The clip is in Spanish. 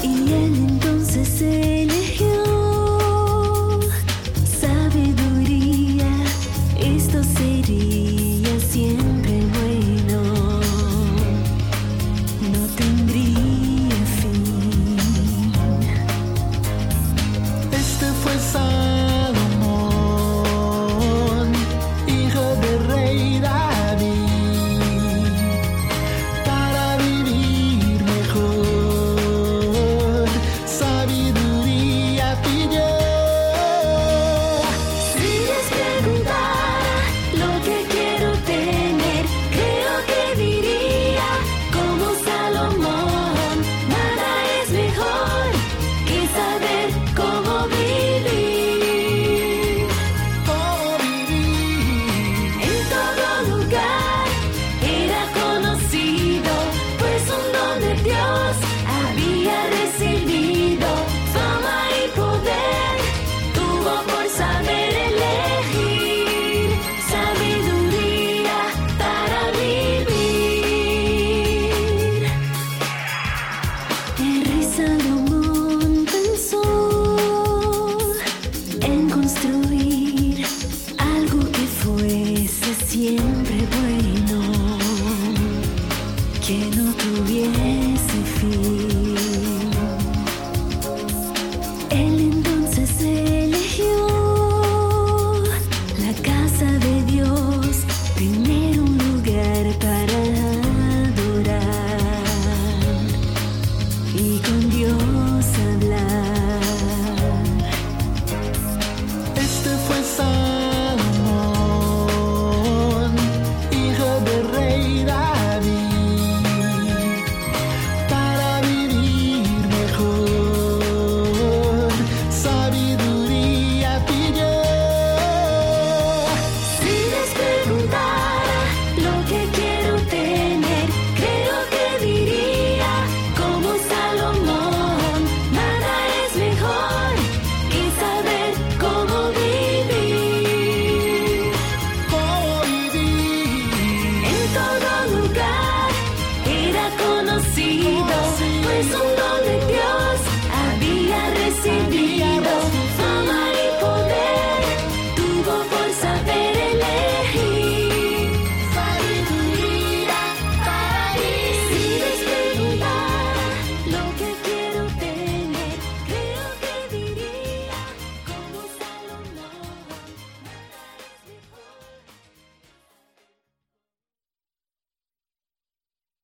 Y él entonces eligió sabiduría. Esto sería siempre bueno, no tendría fin. Este fue Salomón, hijo del rey David, para vivir mejor, sabiduría pidió. Si Dios preguntara lo que quiero tener, creo que diría como Salomón: nada es mejor que saber cómo vivir. ¿Cómo vivir? En todo lugar era conocido, pues un don de Dios había recibido. Fama y poder tuvo por saber elegir sabiduría para vivir. El rey Salomón pensó en construir algo que fuese siempre bueno, que no tuviese fin. Él entonces eligió la casa de Dios, tener un lugar para adorar y con Dios hablar.